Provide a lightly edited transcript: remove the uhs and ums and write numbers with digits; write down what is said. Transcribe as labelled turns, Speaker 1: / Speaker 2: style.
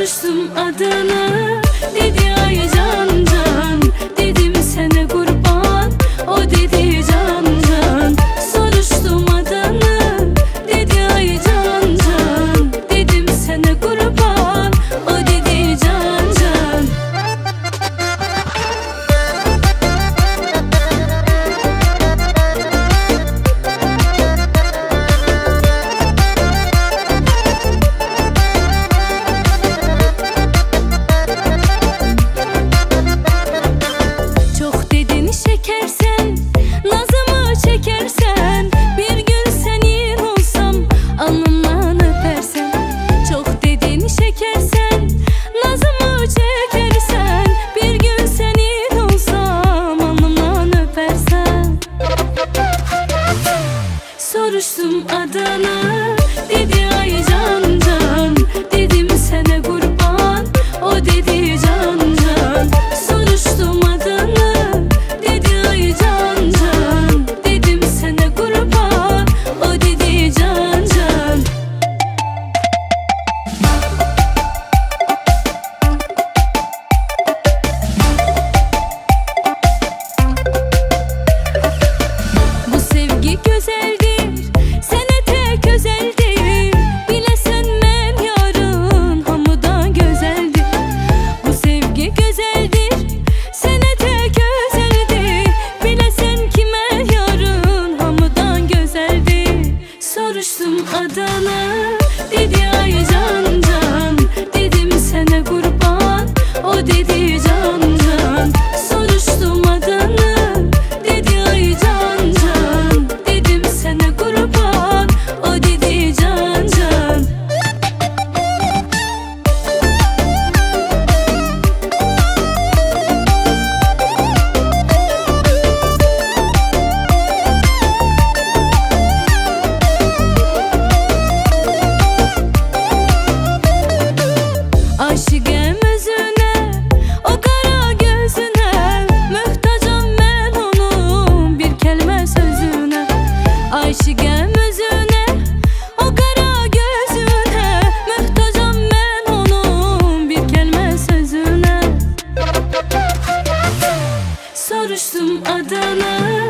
Speaker 1: Soruştum adını, dedi ay can can. Dedim sana kurban, o dedi can can. Soruştum adını, dedi ay can can. Dedim sana kurban, o dedi can can. Çekersen, nazımı çekersen, bir gün senin olsam alnımdan öpersen. Çok dediğini çekersen, nazımı çekersen, bir gün senin olsam alnımdan öpersen. Soruştum adını, dedi ay can can. Dedim sana kurban, o dedi can can. Soruştum adını, güzeldir, sene tek özeldir. Bilesen men yarın hamıdan güzeldir. Bu sevgi güzeldir, sene tek özeldir. Bilesen kime yarın hamıdan güzeldir. Soruştum adını, dedi ay can can. Dedim sana kurban, o dedi can can. Soruştum adını, dedi ay can can. Sana kurban, o dedi can can. Aşıkım özüne, o kara gözüne. Muhtacam ben onun bir kelime sözüne. Aşıkım özüne, o kara gözüne. Muhtacam ben onun bir kelime sözüne. Soruştum adını,